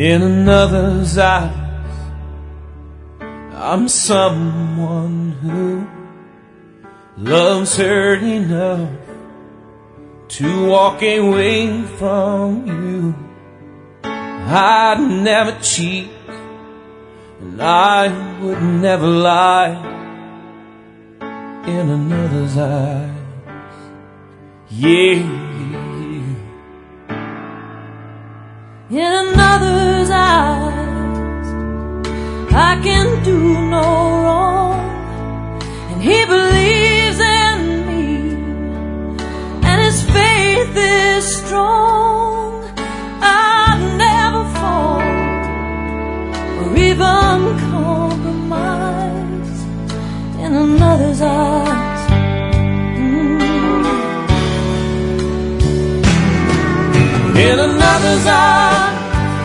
In another's eyes, I'm someone who loves her enough to walk away from you. I'd never cheat, and I would never lie. In another's eyes, yeah. In another's eyes, I can do no wrong, and he believes in me, and his faith is strong. I'd never fall or even compromise in another's eyes. In another's eyes,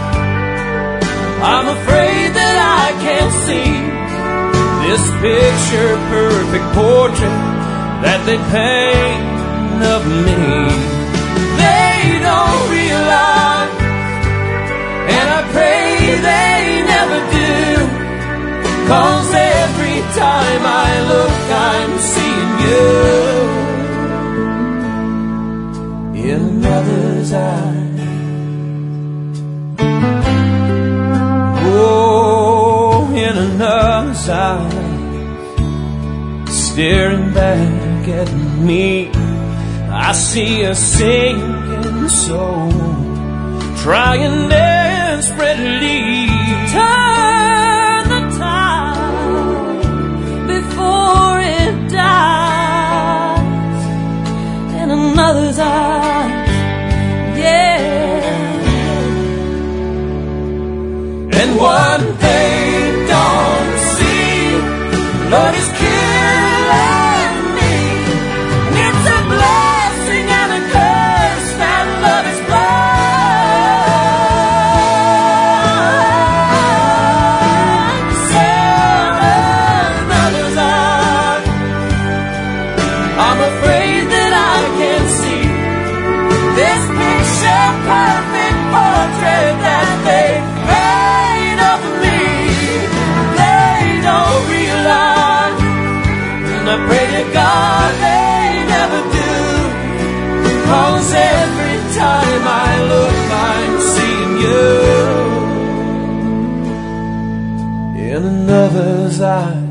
I'm afraid that I can't see this picture-perfect portrait that they paint of me. They don't realize, and I pray they never do, 'cause every time I look, I'm seeing you. In another's eyes, in another's eyes, staring back at me, I see a sinking soul trying desperately to turn the tide before it dies. In another's eyes, yeah. And one thing don't see, Lord is killing me, and it's a blessing and a curse that love is blind. In another's eyes, I'm afraid that I can't see this picture-perfect portrait that they paint of me. They don't realize, and I pray to God they never do, 'cause every time I look, I'm seeing you. In another's eyes,